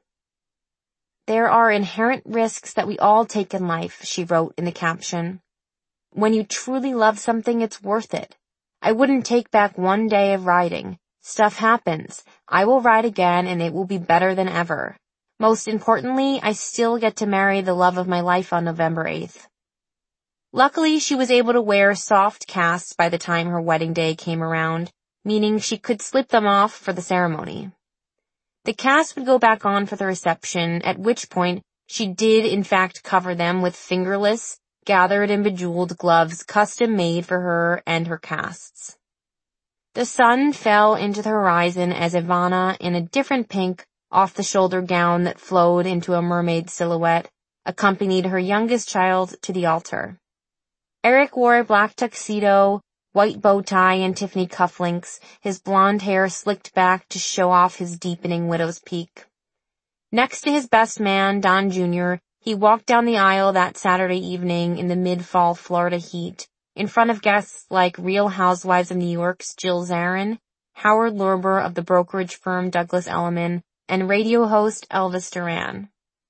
There are inherent risks that we all take in life, she wrote in the caption. When you truly love something, it's worth it. I wouldn't take back 1 day of riding. Stuff happens. I will ride again and it will be better than ever. Most importantly, I still get to marry the love of my life on November 8th. Luckily, she was able to wear soft casts by the time her wedding day came around, meaning she could slip them off for the ceremony. The cast would go back on for the reception, at which point she did in fact cover them with fingerless, gathered and bejeweled gloves custom made for her and her casts. The sun fell into the horizon as Ivana, in a different pink, off-the-shoulder gown that flowed into a mermaid silhouette, accompanied her youngest child to the altar. Eric wore a black tuxedo, white bow tie, and Tiffany cufflinks, his blonde hair slicked back to show off his deepening widow's peak. Next to his best man, Don Jr., he walked down the aisle that Saturday evening in the mid-fall Florida heat, in front of guests like Real Housewives of New York's Jill Zarin, Howard Lorber of the brokerage firm Douglas Elliman, and radio host Elvis Duran.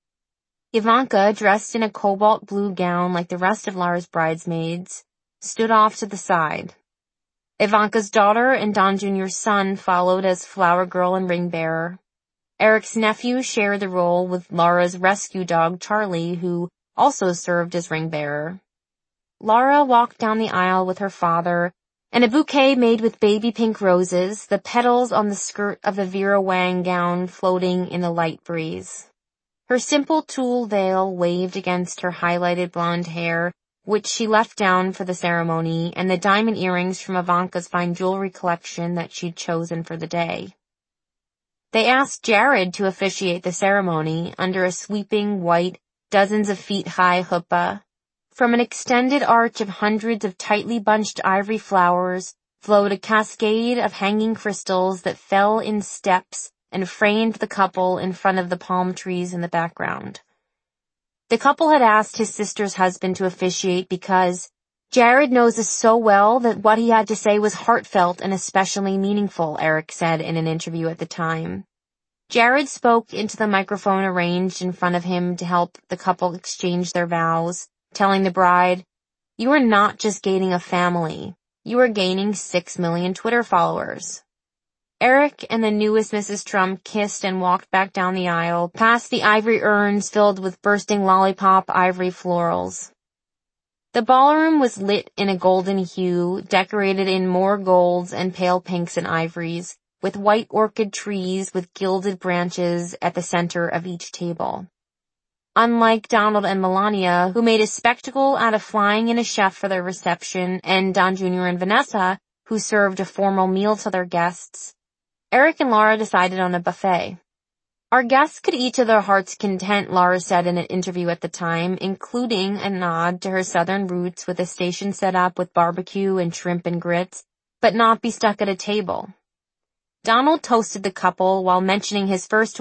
Ivanka, dressed in a cobalt blue gown like the rest of Laura's bridesmaids, stood off to the side. Ivanka's daughter and Don Jr.'s son followed as flower girl and ring bearer. Eric's nephew shared the role with Laura's rescue dog Charlie, who also served as ring bearer. Laura walked down the aisle with her father, and a bouquet made with baby pink roses, the petals on the skirt of the Vera Wang gown floating in the light breeze. Her simple tulle veil waved against her highlighted blonde hair, which she left down for the ceremony, and the diamond earrings from Ivanka's fine jewelry collection that she'd chosen for the day. They asked Jared to officiate the ceremony under a sweeping white, dozens of feet high chuppah. From an extended arch of hundreds of tightly bunched ivory flowers flowed a cascade of hanging crystals that fell in steps and framed the couple in front of the palm trees in the background. The couple had asked his sister's husband to officiate because Jared knows us so well that what he had to say was heartfelt and especially meaningful, Eric said in an interview at the time. Jared spoke into the microphone arranged in front of him to help the couple exchange their vows, telling the bride, "You are not just gaining a family. You are gaining 6 million Twitter followers." Eric and the newest Mrs. Trump kissed and walked back down the aisle, past the ivory urns filled with bursting lollipop ivory florals. The ballroom was lit in a golden hue, decorated in more golds and pale pinks and ivories, with white orchid trees with gilded branches at the center of each table. Unlike Donald and Melania, who made a spectacle out of flying in a chef for their reception, and Don Jr. and Vanessa, who served a formal meal to their guests, Eric and Laura decided on a buffet. Our guests could eat to their heart's content, Laura said in an interview at the time, including a nod to her southern roots with a station set up with barbecue and shrimp and grits, but not be stuck at a table. Donald toasted the couple while mentioning his first